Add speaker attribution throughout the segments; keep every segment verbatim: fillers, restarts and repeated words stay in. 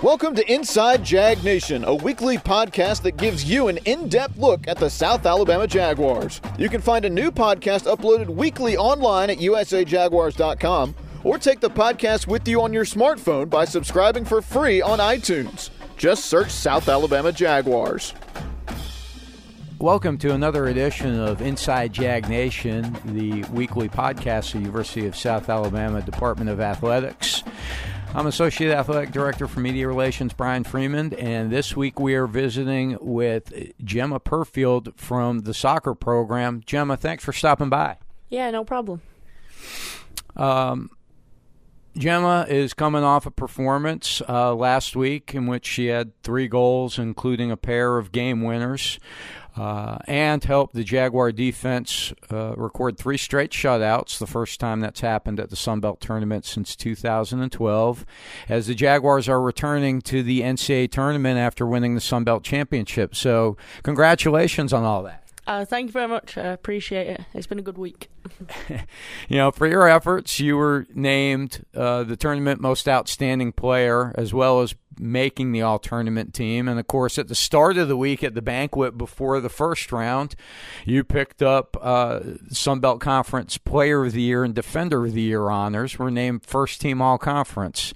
Speaker 1: Welcome to Inside Jag Nation, a weekly podcast that gives you an in-depth look at the South Alabama Jaguars. You can find a new podcast uploaded weekly online at u s a jaguars dot com, or take the podcast with you on your smartphone by subscribing for free on iTunes. Just search South Alabama Jaguars.
Speaker 2: Welcome to another edition of Inside Jag Nation, the weekly podcast of the University of South Alabama Department of Athletics. I'm Associate Athletic Director for Media Relations, Brian Freeman, and this week we are visiting with Gemma Perfield from the soccer program. Gemma, thanks for stopping by.
Speaker 3: Yeah, no problem.
Speaker 2: Um, Gemma is coming off a performance uh, last week in which she had three goals, including a pair of game winners. Uh, and helped the Jaguar defense uh, record three straight shutouts, the first time that's happened at the Sun Belt Tournament since two thousand twelve, as the Jaguars are returning to the N C double A Tournament after winning the Sun Belt Championship. So congratulations on all that.
Speaker 3: Uh, thank you very much. I appreciate it. It's been a good week.
Speaker 2: You know, for your efforts, you were named uh, the tournament most outstanding player, as well as making the all-tournament team. And, of course, at the start of the week at the banquet before the first round, you picked up uh, Sun Belt Conference Player of the Year and Defender of the Year honors. Were named first-team all-conference.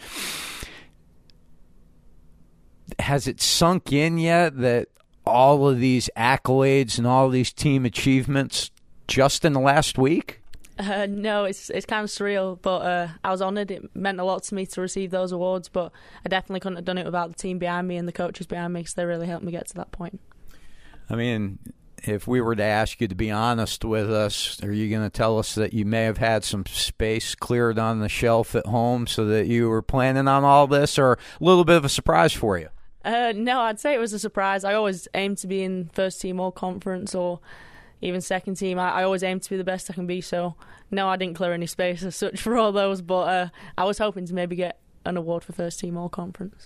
Speaker 2: Has it sunk in yet that all of these accolades and all of these team achievements just in the last week?
Speaker 3: Uh, no, it's it's kind of surreal, but uh, I was honoured. It meant a lot to me to receive those awards, but I definitely couldn't have done it without the team behind me and the coaches behind me, because they really helped me get to that point.
Speaker 2: I mean, if we were to ask you to be honest with us, are you going to tell us that you may have had some space cleared on the shelf at home so that you were planning on all this, or a little bit of a surprise for you?
Speaker 3: Uh, no, I'd say it was a surprise. I always aim to be in first team all conference or even second team. I, I always aim to be the best I can be. So, no, I didn't clear any space as such for all those. But uh, I was hoping to maybe get an award for first team all conference.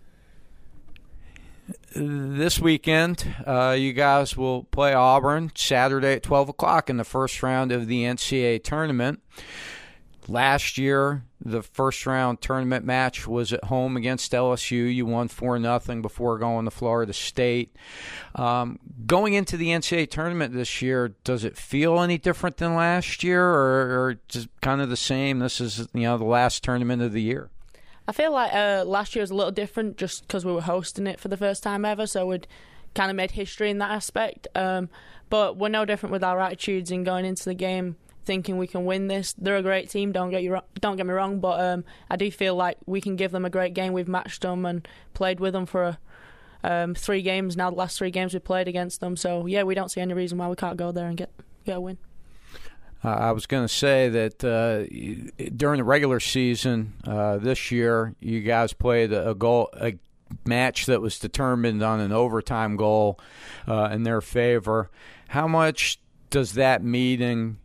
Speaker 2: This weekend, uh, you guys will play Auburn Saturday at twelve o'clock in the first round of the N C double A tournament. Last year, the first-round tournament match was at home against L S U. You won four nothing before going to Florida State. Um, going into the N C double A tournament this year, does it feel any different than last year, or, or just kind of the same? This is, you know, the last tournament of the year.
Speaker 3: I feel like uh, last year was a little different just because we were hosting it for the first time ever, so we'd kind of made history in that aspect. Um, but we're no different with our attitudes in going into the game, thinking we can win this. They're a great team, don't get you don't get me wrong, but um, I do feel like we can give them a great game. We've matched them and played with them for um, three games now. The last three games we played against them, so yeah, we don't see any reason why we can't go there and get get a win.
Speaker 2: Uh, I was going to say that uh, during the regular season uh, this year, you guys played a goal a match that was determined on an overtime goal uh, in their favor. How much does that meeting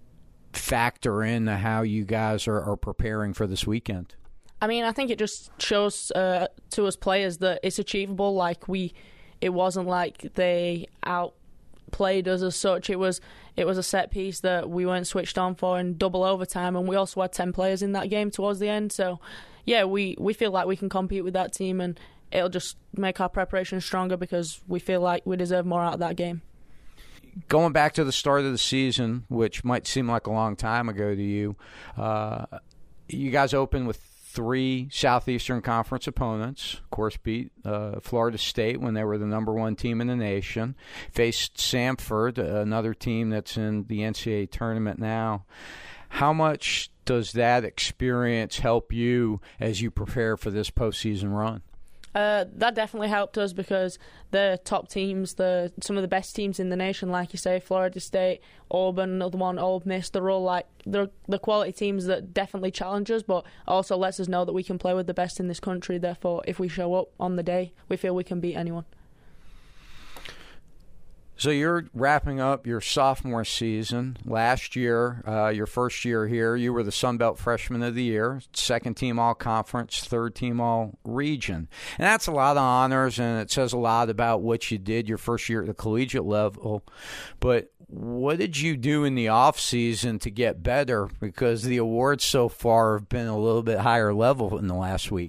Speaker 2: factor into how you guys are, are preparing for this weekend?
Speaker 3: I mean, I think it just shows uh, to us players that it's achievable. Like we, it wasn't like they outplayed us as such. It was it was a set piece that we weren't switched on for in double overtime, and we also had ten players in that game towards the end. So, yeah, we, we feel like we can compete with that team, and it'll just make our preparation stronger because we feel like we deserve more out of that game.
Speaker 2: Going back to the start of the season, which might seem like a long time ago to you, uh, you guys opened with three Southeastern Conference opponents. Of course, beat uh, Florida State when they were the number one team in the nation. Faced Samford, another team that's in the N C double A tournament now. How much does that experience help you as you prepare for this postseason run?
Speaker 3: Uh, that definitely helped us because the top teams, the some of the best teams in the nation, like you say, Florida State, Auburn, another one, Ole Miss, they're all like they're the quality teams that definitely challenge us, but also lets us know that we can play with the best in this country. Therefore, if we show up on the day, we feel we can beat anyone.
Speaker 2: So you're wrapping up your sophomore season. Last year, uh, your first year here, you were the Sun Belt Freshman of the Year, second team All-Conference, third team All-Region. And that's a lot of honors, and it says a lot about what you did your first year at the collegiate level. But what did you do in the off season to get better? Because the awards so far have been a little bit higher level in the last week.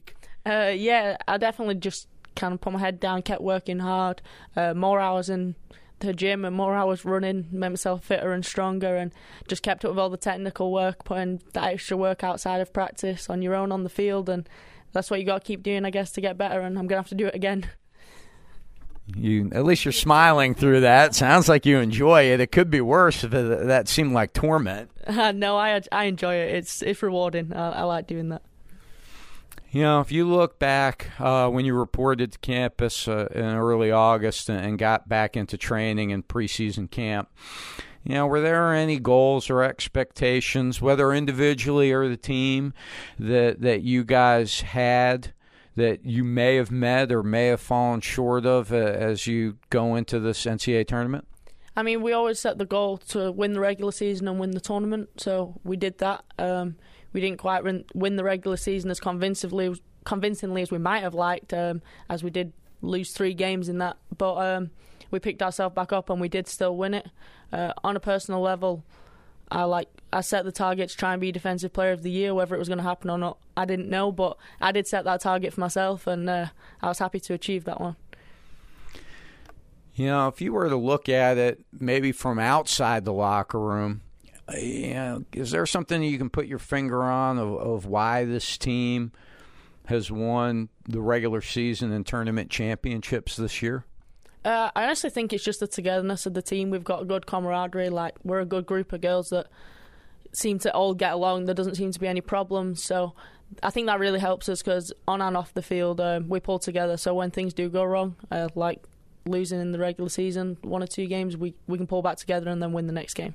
Speaker 3: Uh, yeah, I definitely just kind of put my head down, kept working hard, uh, more hours in the gym and more hours running, made myself fitter and stronger, and just kept up with all the technical work, putting that extra work outside of practice on your own on the field, and that's what you got to keep doing, I guess, to get better, and I'm going to have to do it again.
Speaker 2: You at least you're smiling through that. Sounds like you enjoy it. It could be worse if it, that seemed like torment.
Speaker 3: Uh, no, I I enjoy it. It's it's rewarding. I, I like doing that.
Speaker 2: You know, if you look back uh, when you reported to campus uh, in early August and, and got back into training and preseason camp, you know, were there any goals or expectations, whether individually or the team, that that you guys had that you may have met or may have fallen short of uh, as you go into this N C double A tournament?
Speaker 3: I mean, we always set the goal to win the regular season and win the tournament, so we did that. Um, we didn't quite win the regular season as convincingly, convincingly as we might have liked, um, as we did lose three games in that. But um, we picked ourselves back up and we did still win it. Uh, on a personal level, I like I set the target to try and be Defensive Player of the Year. Whether it was going to happen or not, I didn't know, but I did set that target for myself, and uh, I was happy to achieve that one.
Speaker 2: You know, if you were to look at it maybe from outside the locker room, you know, is there something you can put your finger on of, of why this team has won the regular season and tournament championships this year?
Speaker 3: Uh, I honestly think it's just the togetherness of the team. We've got a good camaraderie. Like, we're a good group of girls that seem to all get along. There doesn't seem to be any problems. So I think that really helps us because on and off the field, uh, we pull together. So when things do go wrong, uh, like losing in the regular season, one or two games, we, we can pull back together and then win the next game.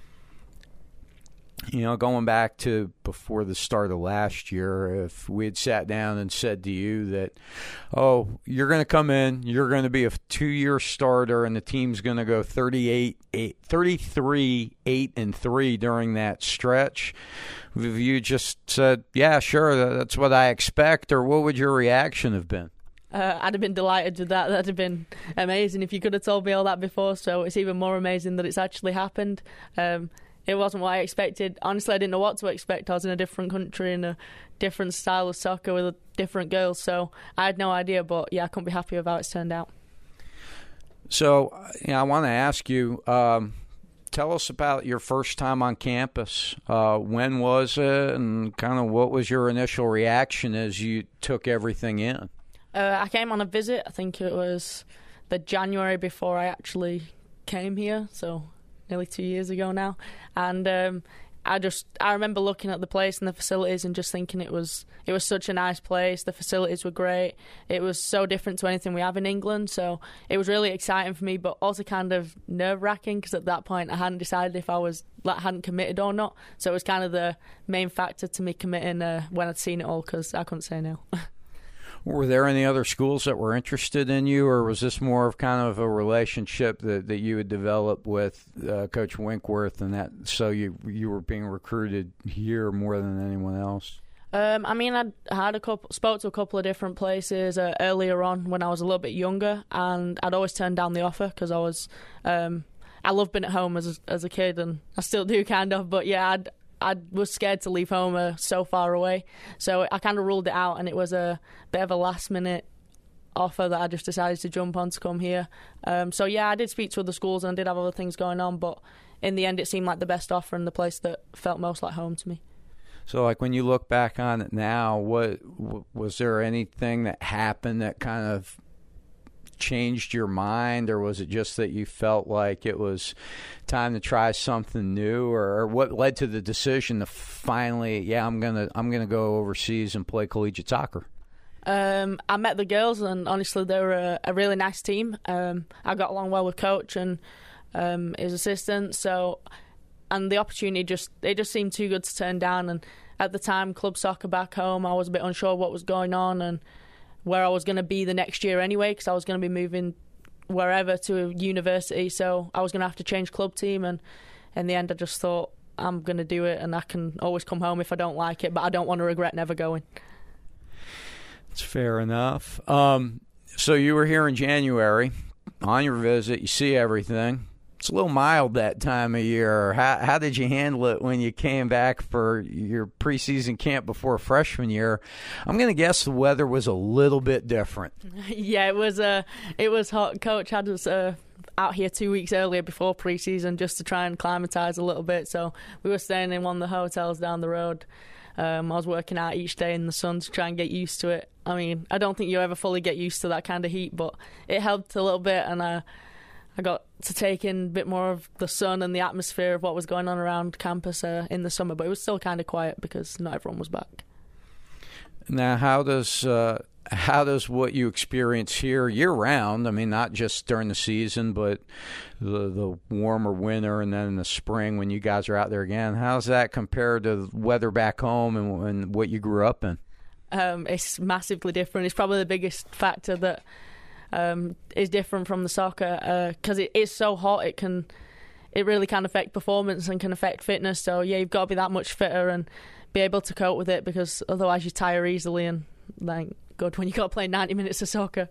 Speaker 2: You know, going back to before the start of last year, if we had sat down and said to you that, oh, you're going to come in, you're going to be a two-year starter, and the team's going to go thirty-eight, eight, thirty-three, eight, and three during that stretch, if you just said, yeah, sure, that's what I expect, or what would your reaction have been?
Speaker 3: Uh, I'd have been delighted with that. That'd have been amazing if you could have told me all that before, so it's even more amazing that it's actually happened. Um It wasn't what I expected. Honestly, I didn't know what to expect. I was in a different country in a different style of soccer with different girls, so I had no idea. But, yeah, I couldn't be happy with how it's turned out.
Speaker 2: So, you know, I want to ask you, um, tell us about your first time on campus. Uh, when was it, and kind of what was your initial reaction as you took everything in?
Speaker 3: Uh, I came on a visit. I think it was the January before I actually came here, so nearly two years ago now, and um, I just I remember looking at the place and the facilities and just thinking it was it was such a nice place. The facilities were great. It was so different to anything we have in England, so it was really exciting for me, but also kind of nerve wracking because at that point I hadn't decided if I was like hadn't committed or not. So it was kind of the main factor to me committing uh, when I'd seen it all because I couldn't say no.
Speaker 2: Were there any other schools that were interested in you, or was this more of kind of a relationship that, that you had developed with uh, Coach Winkworth, and that so you you were being recruited here more than anyone else?
Speaker 3: Um, I mean, I'd had a couple, spoke to a couple of different places uh, earlier on when I was a little bit younger, and I'd always turned down the offer because I was, um, I loved being at home as a, as a kid, and I still do kind of, but yeah, I'd. I was scared to leave home uh, so far away, so I kind of ruled it out, and it was a bit of a last-minute offer that I just decided to jump on to come here. Um, so, yeah, I did speak to other schools and I did have other things going on, but in the end it seemed like the best offer and the place that felt most like home to me.
Speaker 2: So, like, when you look back on it now, what was there anything that happened that kind of changed your mind, or was it just that you felt like it was time to try something new, or, or what led to the decision to finally, yeah, I'm gonna I'm gonna go overseas and play collegiate soccer?
Speaker 3: Um, I met the girls, and honestly, they were a, a really nice team. Um, I got along well with Coach and um, his assistant, so and the opportunity just it just seemed too good to turn down. And at the time, club soccer back home, I was a bit unsure what was going on and where I was going to be the next year anyway, because I was going to be moving wherever to a university, so I was going to have to change club team, and in the end I just thought I'm going to do it, and I can always come home if I don't like it, but I don't want to regret never going.
Speaker 2: It's fair enough. Um, so you were here in January on your visit, you see everything, it's a little mild that time of year. How how did you handle it when you came back for your preseason camp before freshman year? I'm going to guess the weather was a little bit different.
Speaker 3: Yeah, it was. Uh, it was hot. Coach had us uh, out here two weeks earlier before preseason just to try and acclimatise a little bit. So we were staying in one of the hotels down the road. Um, I was working out each day in the sun to try and get used to it. I mean, I don't think you ever fully get used to that kind of heat, but it helped a little bit, and I, I got to take in a bit more of the sun and the atmosphere of what was going on around campus uh, in the summer, but it was still kind of quiet because not everyone was back.
Speaker 2: Now, how does uh, how does what you experience here year-round, I mean, not just during the season, but the, the warmer winter and then in the spring when you guys are out there again, how does that compare to the weather back home and, and what you grew up in?
Speaker 3: Um, it's massively different. It's probably the biggest factor that um, is different from the soccer because uh, it is so hot. It can, it really can affect performance and can affect fitness. So yeah, you've got to be that much fitter and be able to cope with it because otherwise you tire easily and like good when you got to play ninety minutes of soccer.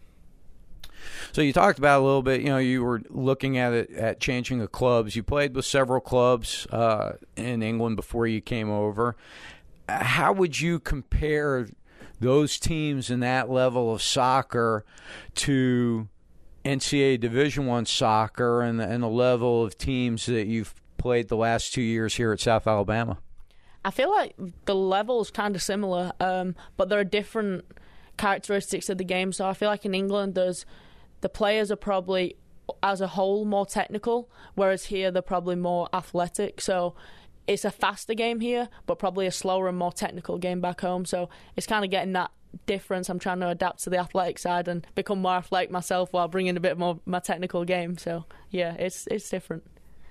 Speaker 2: So you talked about a little bit, you know, you were looking at it at changing the clubs. You played with several clubs uh, in England before you came over. How would you compare those teams in that level of soccer to N C double A Division I soccer and the, and the level of teams that you've played the last two years here at South Alabama?
Speaker 3: I feel like the level's kind of similar, um, but there are different characteristics of the game. So I feel like in England, there's the players are probably, as a whole, more technical, whereas here they're probably more athletic. So it's a faster game here, but probably a slower and more technical game back home. So it's kind of getting that difference. I'm trying to adapt to the athletic side and become more athletic myself while bringing a bit more my technical game. So yeah, it's it's different.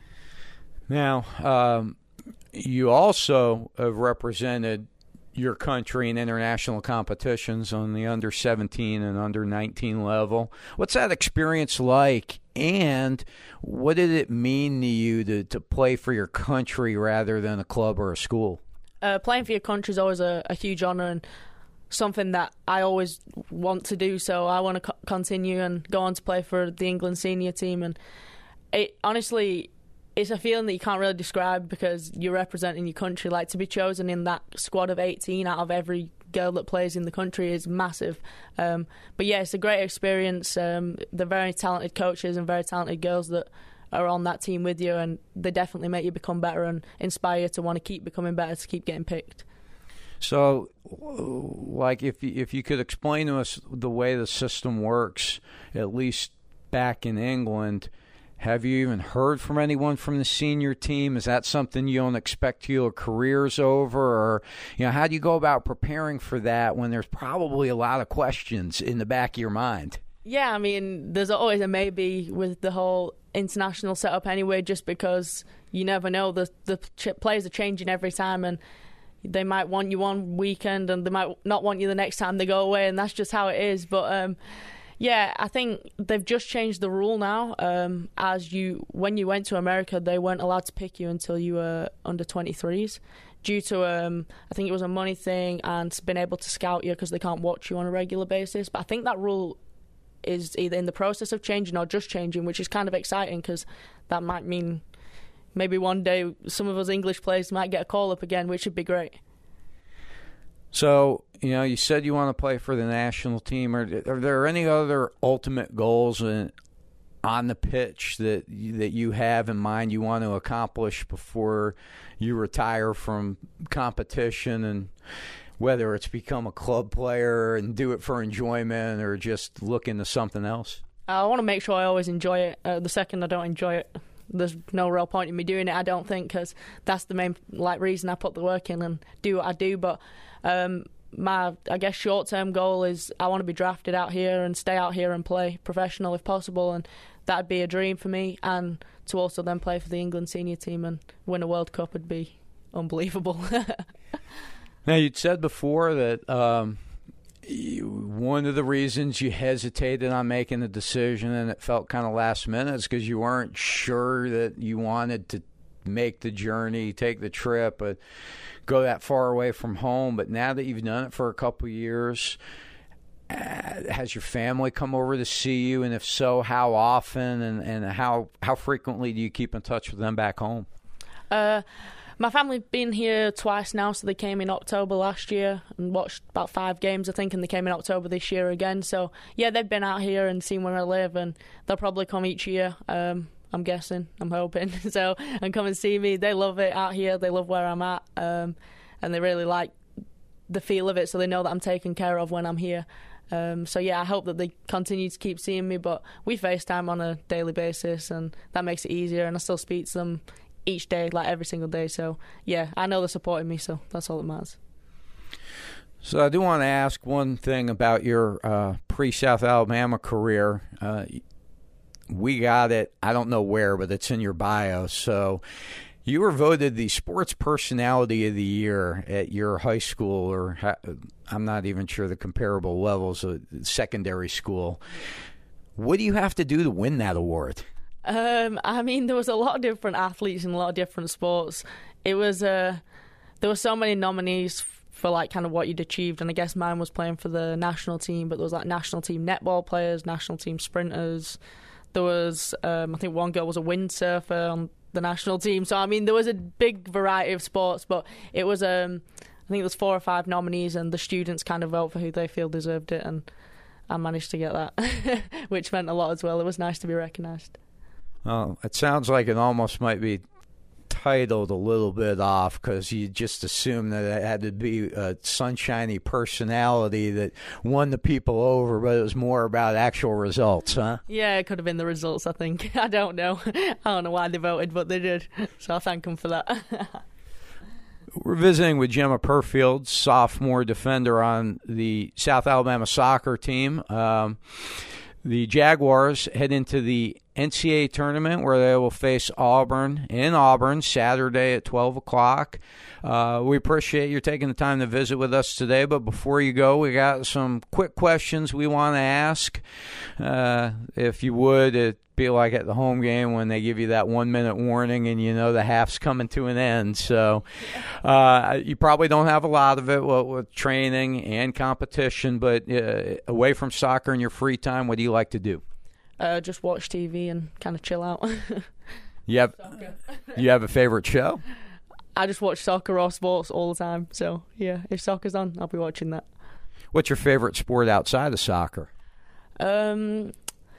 Speaker 2: Now, um, you also have represented your country in international competitions on the under seventeen and under nineteen level. What's that experience like, and what did it mean to you to, to play for your country rather than a club or a school? Uh,
Speaker 3: playing for your country is always a, a huge honour and something that I always want to do, so I want to co- continue and go on to play for the England senior team. And it honestly, it's a feeling that you can't really describe because you're representing your country. Like, to be chosen in that squad of eighteen out of every girl that plays in the country is massive. Um, but yeah, it's a great experience. Um, they're very talented coaches and very talented girls that are on that team with you, and they definitely make you become better and inspire you to want to keep becoming better, to keep getting picked.
Speaker 2: So, like, if you, if you could explain to us the way the system works, at least back in England, have you even heard from anyone from the senior team? Is that something you don't expect till your career's over? Or, you know, how do you go about preparing for that when there's probably a lot of questions in the back of your mind?
Speaker 3: Yeah, I mean, there's always a maybe with the whole international setup anyway, just because you never know. The, the players are changing every time, and they might want you one weekend and they might not want you the next time they go away, and that's just how it is. But um, yeah, I think they've just changed the rule now. Um, as you, when you went to America, they weren't allowed to pick you until you were under twenty-threes, due to um, I think it was a money thing and being able to scout you because they can't watch you on a regular basis. But I think that rule is either in the process of changing or just changing, which is kind of exciting because that might mean maybe one day some of us English players might get a call-up again, which would be great.
Speaker 2: So, you know, you said you want to play for the national team. Are, are there any other ultimate goals in, on the pitch that you, that you have in mind you want to accomplish before you retire from competition, and whether it's become a club player and do it for enjoyment or just look into something else?
Speaker 3: I want to make sure I always enjoy it. Uh, the second I don't enjoy it, there's no real point in me doing it, I don't think, because that's the main like reason I put the work in and do what I do. But um, my, I guess, short-term goal is I want to be drafted out here and stay out here and play professional if possible, and that'd be a dream for me. And to also then play for the England senior team and win a World Cup would be unbelievable.
Speaker 2: Now, you'd said before that um, you, one of the reasons you hesitated on making the decision and it felt kind of last minute is because you weren't sure that you wanted to make the journey, take the trip, but go that far away from home. But now that you've done it for a couple of years, uh, has your family come over to see you? And if so, how often? And, and how, how frequently do you keep in touch with them back home?
Speaker 3: Uh, my family's been here twice now, so they came in October last year and watched about five games, I think, and they came in October this year again. So, yeah, they've been out here and seen where I live, and they'll probably come each year, um, I'm guessing, I'm hoping, so, and come and see me. They love it out here, they love where I'm at, um, and they really like the feel of it, so they know that I'm taken care of when I'm here. Um, so, yeah, I hope that they continue to keep seeing me, but we FaceTime on a daily basis, and that makes it easier, and I still speak to them each day, like every single day. So, yeah, I know they're supporting me, so that's all that matters.
Speaker 2: So I do want to ask one thing about your uh, pre-South Alabama career. Uh, we got it, I don't know where, but it's in your bio. So you were voted the Sports Personality of the Year at your high school, or ha- I'm not even sure the comparable levels of secondary school. What do you have to do to win that award?
Speaker 3: Um, I mean, there was a lot of different athletes in a lot of different sports. It was uh, there were so many nominees for like kind of what you'd achieved, and I guess mine was playing for the national team. But there was like national team netball players, national team sprinters. There was um, I think one girl was a windsurfer on the national team. So I mean, there was a big variety of sports, but it was um, I think there was four or five nominees, and the students kind of vote for who they feel deserved it, and I managed to get that, which meant a lot as well. It was nice to be recognised.
Speaker 2: Well, it sounds like it almost might be titled a little bit off, because you just assumed that it had to be a sunshiny personality that won the people over, but it was more about actual results, huh?
Speaker 3: Yeah, it could have been the results, I think. I don't know. I don't know why they voted, but they did. So I thank them for that.
Speaker 2: We're visiting with Gemma Perfield, sophomore defender on the South Alabama soccer team. Um, the Jaguars head into the N C A A tournament, where they will face Auburn in Auburn Saturday at twelve o'clock. Uh, we appreciate you taking the time to visit with us today, but before you go, we got some quick questions we want to ask. Uh, if you would, it'd be like at the home game when they give you that one-minute warning and you know the half's coming to an end. So uh, you probably don't have a lot of it with, with training and competition, but uh, away from soccer in your free time, what do you like to do?
Speaker 3: Uh, just watch T V and kind of chill out.
Speaker 2: You have you have a favorite show?
Speaker 3: I just watch soccer or sports all the time. So, yeah, if soccer's on, I'll be watching that.
Speaker 2: What's your favorite sport outside of soccer?
Speaker 3: Um,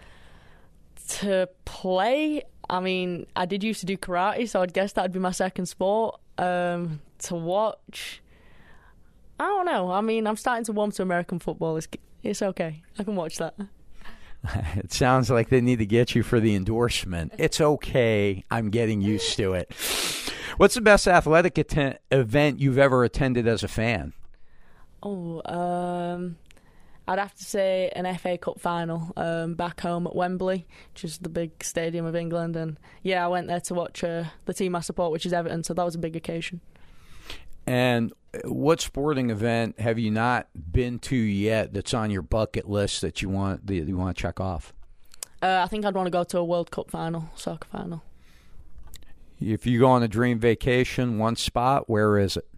Speaker 3: to play, I mean, I did used to do karate, so I'd guess that'd be my second sport. Um, to watch, I don't know. I mean, I'm starting to warm to American football. It's, it's okay. I can watch that.
Speaker 2: It sounds like they need to get you for the endorsement. It's okay. I'm getting used to it. What's the best athletic atten- event you've ever attended as a fan?
Speaker 3: Oh, um, I'd have to say an F A Cup final um, back home at Wembley, which is the big stadium of England. And, yeah, I went there to watch uh, the team I support, which is Everton, so that was a big occasion. And
Speaker 2: what sporting event have you not been to yet that's on your bucket list that you want that you want to check off?
Speaker 3: Uh, I think I'd want to go to a World Cup final, soccer final.
Speaker 2: If you go on a dream vacation, one spot, where is it?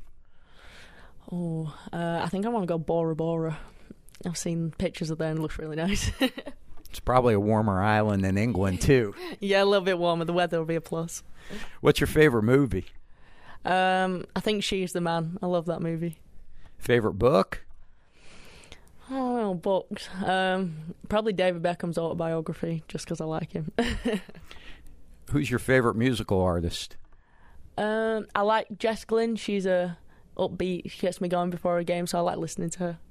Speaker 3: Oh, uh, I think I want to go Bora Bora. I've seen pictures of there and it looks really nice.
Speaker 2: It's probably a warmer island than England, too.
Speaker 3: Yeah, a little bit warmer. The weather will be a plus.
Speaker 2: What's your favorite movie?
Speaker 3: Um, I think She's the Man. I love that movie.
Speaker 2: Favorite book?
Speaker 3: I don't know, books. Um, probably David Beckham's autobiography, just because I like him.
Speaker 2: Who's your favorite musical artist?
Speaker 3: Um, I like Jess Glynn. She's a upbeat. She gets me going before a game, so I like listening to her.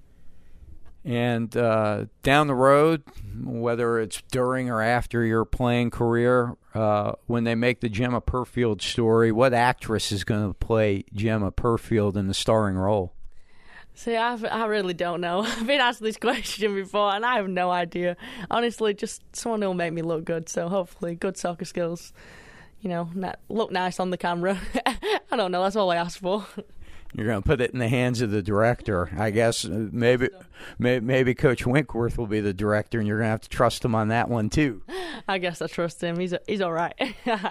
Speaker 2: And uh, down the road, whether it's during or after your playing career, uh, when they make the Gemma Perfield story, what actress is going to play Gemma Perfield in the starring role?
Speaker 3: See, I, I really don't know. I've been asked this question before, and I have no idea. Honestly, just someone who'll make me look good. So hopefully, good soccer skills. You know, not, look nice on the camera. I don't know. That's all I ask for.
Speaker 2: You're going to put it in the hands of the director. I guess maybe, maybe maybe Coach Winkworth will be the director, and you're going to have to trust him on that one, too.
Speaker 3: I guess I trust him. He's he's all right.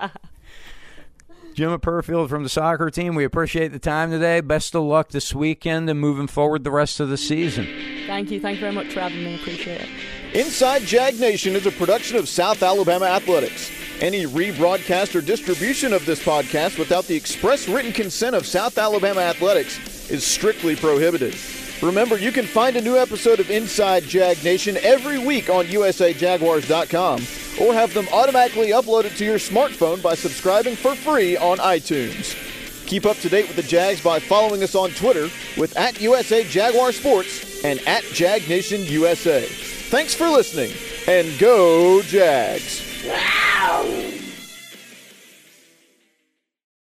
Speaker 2: Gemma Perfield from the soccer team, we appreciate the time today. Best of luck this weekend and moving forward the rest of the season.
Speaker 3: Thank you. Thank you very much for having me. Appreciate it.
Speaker 1: Inside Jag Nation is a production of South Alabama Athletics. Any rebroadcast or distribution of this podcast without the express written consent of South Alabama Athletics is strictly prohibited. Remember, you can find a new episode of Inside Jag Nation every week on U S A Jaguars dot com or have them automatically uploaded to your smartphone by subscribing for free on iTunes. Keep up to date with the Jags by following us on Twitter with at U S A Jaguar Sports and at Jag Nation U S A. Thanks for listening, and go Jags!
Speaker 4: Wow!